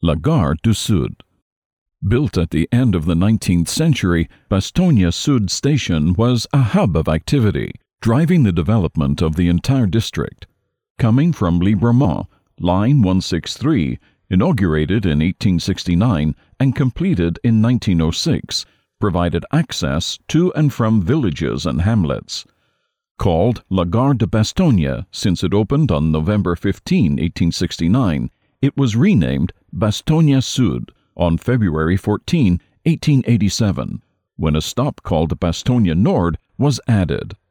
La Gare du Sud. Built at the end of the 19th century, Bastogne Sud Station was a hub of activity, driving the development of the entire district. Coming from Libremont, Line 163, inaugurated in 1869 and completed in 1906, provided access to and from villages and hamlets. Called La Gare de Bastogne since it opened on November 15, 1869, it was renamed Bastogne Sud on February 14, 1887, when a stop called Bastogne Nord was added.